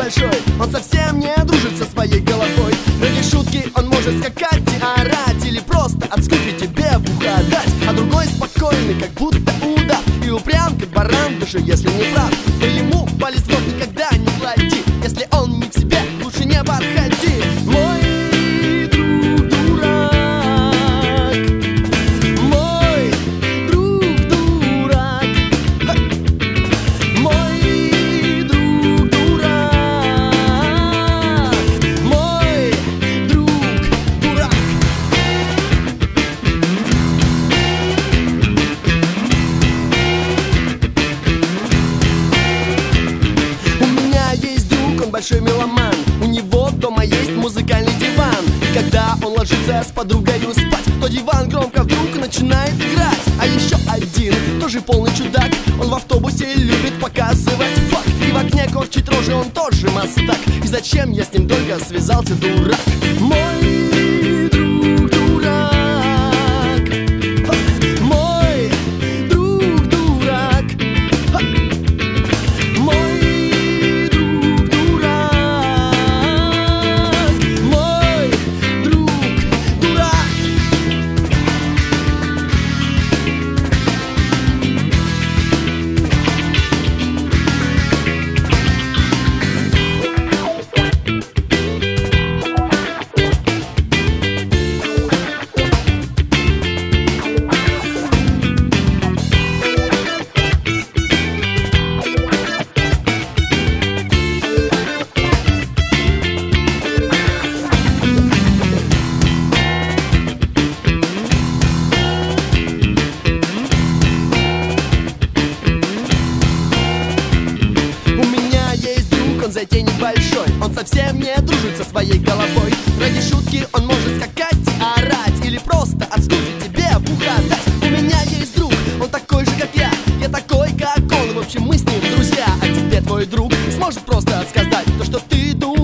большой, он совсем не дружит со своей головой. Ради шутки он может скакать и орать, или просто от скуки тебе в ухо дать. А другой спокойный, как будто удав, и упрям, как баран, даже если не прав. То ему по листву никогда не клади, если он не к себе, лучше не подходи. Мой друг дурак, мой друг дурак, мой друг дурак, мой друг дурак. У меня есть друг, он большой меломан. У него дома есть музыкальный диван. И когда он ложится с подругою спать, то диван громко вдруг начинает играть. А еще один, тоже полный чудак, он в автобусе любит показывать факт. И в окне корчит рожи, он тоже мастак. И зачем я с ним только связался, дурак? Мой друг дурак, мой друг дурак, мой друг дурак, мой друг дурак. Он затейник большой, он совсем не дружит со своей головой. Ради шутки он может скакать и орать, или просто от скуки тебе в ухо дать. У меня есть друг, он такой же, как я такой, как он. В общем, мы с ним друзья. А тебе твой друг сможет просто сказать то, что ты дура.